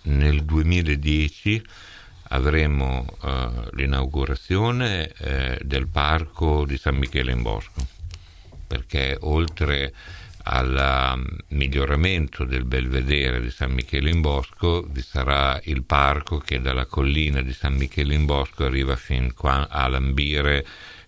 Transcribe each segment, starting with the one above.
nel 2010 avremo l'inaugurazione del parco di San Michele in Bosco, perché oltre al miglioramento del belvedere di San Michele in Bosco vi sarà il parco che dalla collina di San Michele in Bosco arriva fin qua a lambire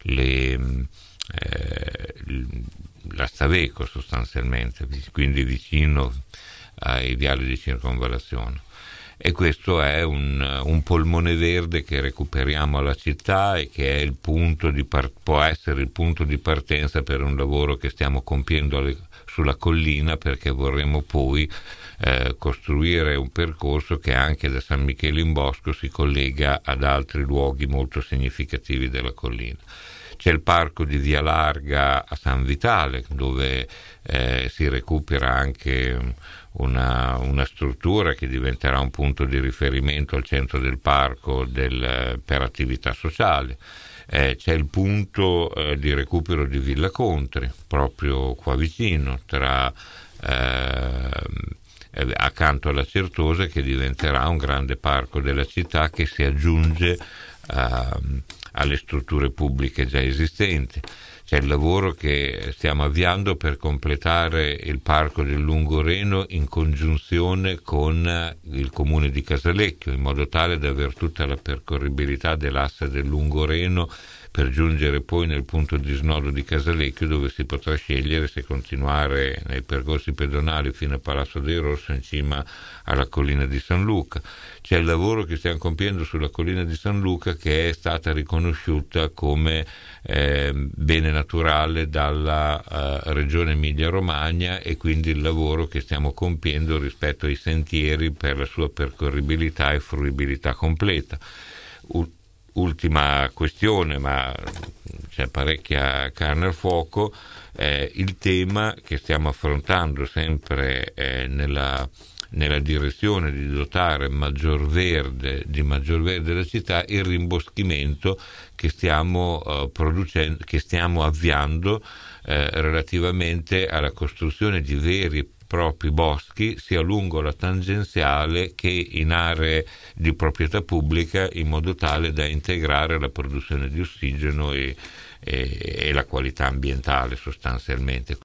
la Staveco sostanzialmente, quindi vicino ai viali di circonvallazione. E questo è un polmone verde che recuperiamo alla città e che è il punto può essere il punto di partenza per un lavoro che stiamo compiendo sulla collina, perché vorremmo poi costruire un percorso che anche da San Michele in Bosco si collega ad altri luoghi molto significativi della collina. C'è il parco di Via Larga a San Vitale, dove si recupera anche una struttura che diventerà un punto di riferimento al centro del parco per attività sociali. C'è il punto di recupero di Villa Contri, proprio qua vicino, accanto alla Certosa, che diventerà un grande parco della città che si aggiunge alle strutture pubbliche già esistenti. C'è il lavoro che stiamo avviando per completare il parco del Lungoreno in congiunzione con il comune di Casalecchio, in modo tale da avere tutta la percorribilità dell'asse del Lungoreno per giungere poi nel punto di snodo di Casalecchio, dove si potrà scegliere se continuare nei percorsi pedonali fino a Palazzo dei Rosso in cima alla collina di San Luca. C'è il lavoro che stiamo compiendo sulla collina di San Luca, che è stata riconosciuta come bene naturale dalla regione Emilia-Romagna, e quindi il lavoro che stiamo compiendo rispetto ai sentieri per la sua percorribilità e fruibilità completa. Ultima questione, ma c'è parecchia carne al fuoco, il tema che stiamo affrontando sempre nella direzione di dotare di maggior verde la città, il rimboschimento che stiamo avviando relativamente alla costruzione di veri e propri boschi sia lungo la tangenziale che in aree di proprietà pubblica, in modo tale da integrare la produzione di ossigeno e la qualità ambientale sostanzialmente.